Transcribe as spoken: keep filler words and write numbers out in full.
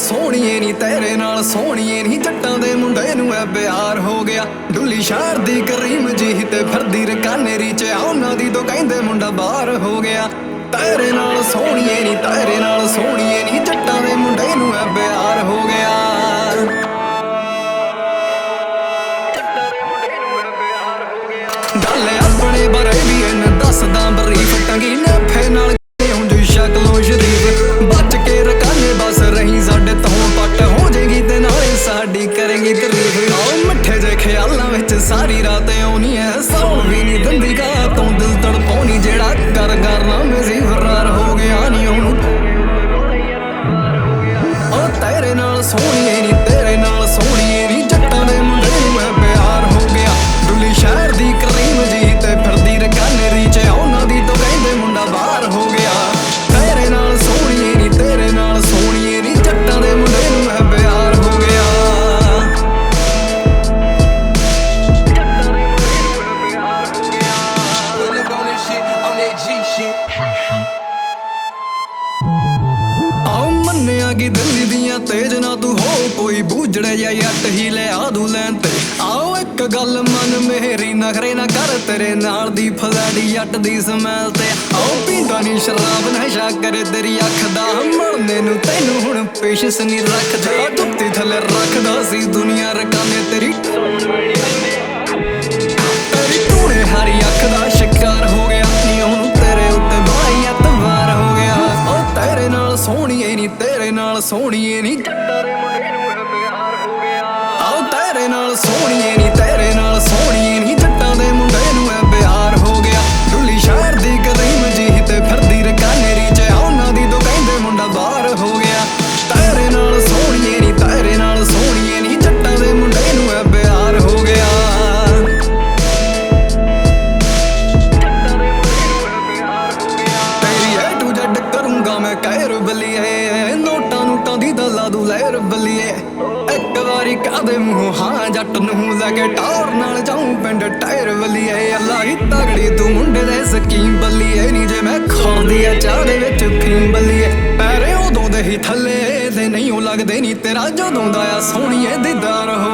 ਸੋਹਣੀਏ ਨੀ ਤੇਰੇ ਨਾਲ ਸੋਹਣੀਏ ਨੀ ਜੱਟਾਂ ਦੇ ਮੁੰਡੇ ਨੂੰ ਐ ਪਿਆਰ ਹੋ ਗਿਆ। ਡੁੱਲੀ ਸ਼ਹਿਰ ਦੀ ਕਰੀਮ ਜੀ ਤੇ ਫਿਰਦੀ ਰਕਾਨੇਰੀ ਚ ਉਹਨਾਂ ਦੀ ਤੋਂ ਕਹਿੰਦੇ ਮੁੰਡਾ ਬਾਹਰ ਹੋ ਗਿਆ। ਤੇਰੇ ਨਾਲ ਸੋਹਣੀਏ ਨੀ ਤੇਰੇ ਨਾਲ ਸੋਹਣੀਏ ਨੀ ਜੱਟਾਂ ਦੇ ਮੁੰਡੇ ਨੂੰ ਐ ਪਿਆਰ ਹੋ ਗਿਆ। ਗੱਲ ਆਪਣੇ ਬਾਰੇ ਵੀ ਇਹਨੇ ਦੱਸਦਾ ਬਰੀਫ ਟੰਗੀ ਨੇਫੇ ਨਾਲ ਹੁੰਦੀ ਸ਼ਕਲੋਂ ਸ਼ਰੀਫ ਬਚ ਕੇ ਰਕਾਨੇ ਬਸ ਰਹੀ ਸਾਡੇ ਤੋਂ ਪੱਟ ਹੋ ਜੇਗੀ ਤੇ ਨਾਲੇ ਸਾਡੀ ਕਰੇਗੀ ਤਾਰੀਫ। ਆਓ ਮਿੱਠੇ ਜੇ ਖਿਆਲਾਂ ਵਿੱਚ ਸਾਰੀ ਰਾਤ ਆਉਣੀ ਐ ਸੌਣ ਵੀ ਨੀ ਦਿੰਦੀ ਕਾ ਤੋਂ ਦਿਲ ਤੜਪਾਉਣੀ ਜਿਹੜਾ ਕਰ ਕਰਨਾ ਮੈਂ ਸੀ ਫਰਾਰ ਹੋ ਗਿਆ ਨੀ ਉਹਨੂੰ। ਉਹ ਤੇਰੇ ਨਾਲ ਸੋਹਣੀਏ ਨੀ ਤੇਰੇ ਨਾਲ ਸੋਹਣੀਏ ਨੀ ਜੱਟਾਂ ਦੇ ਮੁੰਡੇ ਨੂੰ ਐ ਪਿਆਰ ਹੋ ਗਿਆ। ਡੁੱਲੀ ਸ਼ਹਿਰ ਦੀ ਕਰੀਮ ਜੀ ਤੇ ਫਿਰਦੀ ਰਕਾਨੇਰੀ ਚ ਉਹਨਾਂ ਦੀ ਤੋਂ ਕਹਿੰਦੇ ਮੁੰਡਾ ਬਾਹਰ ਹੋ ਗਿਆ। ਤੇਰੇ ਨਾਲ ਸੋਹਣੀਏ ਨੀ ਤੇਰੇ ਨਾਲ ਸੋਹਣੀਏ ਨੀ ਜੱਟਾਂ ਦੇ ਮੁੰਡੇ ਨੂੰ ਐ ਪਿਆਰ ਹੋ ਗਿਆ। ਆਓ ਮੰਨਿਆ ਕਿ ਦਿੱਲੀ ਦੀਆਂ ਤੇਜ ਨਾ ਤੂੰ ਹੋ ਕੋਈ ਬੂਝੜੇ ਜਾਂ ਜੱਟ ਹੀ ਲਿਆ ਦੂ ਲੈਣ ਤੇ। ਆਓ ਇੱਕ ਗੱਲ ਮਨ ਮੇਰੀ ਨਖਰੇ ਨਾ ਕਰ ਤੇਰੇ ਨਾਲ ਦੀ ਫਲੈਡੀ ਜੱਟ ਦੀ ਸਮੈਲ ਤੇ। ਆਓ ਪੀਂਦਾ ਨੀ ਸ਼ਰਾਬ ਨਸ਼ਾ ਕਰੇ ਤੇਰੀ ਅੱਖ ਦਾ ਮਰਨੇ ਨੂੰ ਤੈਨੂੰ ਹੁਣ ਪੇਸ਼ਿਸ ਨੀ ਰੱਖਦਾ। ਜੁੱਤੀ ਥੱਲੇ ਰੱਖਦਾ ਸੀ ਦੁਨੀਆ ਰਕਾਨੇ ਤੇਰੀ ਤੇਰੀ ਟੂਣੇ ਹਾਰੀ ਅੱਖ ਦਾ ਸ਼ਿਕਾਰ ਹੋ ਗਿਆ ਨੀ ਉਹਨੂੰ ਤੇਰੇ ਉੱਤੇ ਬਾਈ ਐਤਵਾਰ ਹੋ ਗਿਆ। ਉਹ ਤੇਰੇ ਨਾਲ ਸੋਹਣੀਏ ਨੀ ਤੇਰੇ ਨਾਲ ਸੋਹਣੀਏ ਨੀ ਜੱਟਾਂ ਦੇ ਮੁੰਡੇ ਨੂੰ ਐ ਪਿਆਰ ਹੋ ਗਿਆ। ਆਓ ਤੇਰੇ ਨਾਲ ਸੋਹਣੀਏ ਨੀ ਤੇਰੇ ਨਾਲ ਸੋਹਣੀਏ ਨੀ ਜੱਟਾਂ ਦੇ ਮੁੰਡੇ ਨੂੰ ਐ ਪਿਆਰ ਹੋ ਗਿਆ। ਡੁੱਲੀ ਸ਼ਹਿਰ ਦੀ ਕਰੀਮ ਜੀ ਤੇ ਫਿਰਦੀ ਰਕਾਨੇਰੀ ਚ ਉਹਨਾਂ ਦੀ ਤੋਂ ਕਹਿੰਦੇ ਮੁੰਡਾ ਬਾਹਰ ਹੋ ਗਿਆ। ਤੇਰੇ ਨਾਲ ਸੋਹਣੀਏ ਨੀ ਤੇਰੇ ਨਾਲ ਸੋਹਣੀਏ ਨੀ ਜੱਟਾਂ ਦੇ ਮੁੰਡੇ ਨੂੰ ਐ ਪਿਆਰ ਹੋ ਗਿਆ। ਤੇਰੀ ਏ ਟੂ ਜੱਟ ਕਰੂੰਗਾ ਮੈਂ ਕਹਿਰ ਬਲੀਏ ਨੋਟਾਂ ਨੂਟਾਂ ਦੀ ਦਲਾ ਦੂ ਲਹਿਰ ਬਲੀਏ। ਇੱਕ ਵਾਰੀ ਕਾਦੇ ਮੂੰਹ ਹਾਂ ਜੱਟ ਨੂੰ ਲੈ ਕੇ ਟੌਰ ਨਾਲ ਜਾਊਂ ਪਿੰਡ ਟਾਇਰ ਬਲੀਏ। ਅੱਲਾ ਹੀ ਤਗੜੀ ਤੂੰ ਮੁੰਡੇ ਦੇ ਸਕੀਮ ਬਲੀਏ ਨੀ ਜੇ ਮੈਂ ਖੋਰਦੀ ਆ ਚਾਹ ਦੇ ਵਿੱਚ ਫੀਮ ਬਲੀਏ। ਪੈਰੇ ਉਦੋਂ ਦੇ ਹੀ ਥੱਲੇ ਤੇ ਨਹੀਂ ਉਹ ਲੱਗਦੇ ਨੀ ਤੇਰਾ ਜਦੋਂ ਦਾ ਆ ਸੋਹਣੀਏ ਦੀਦਾਰ ਹੋ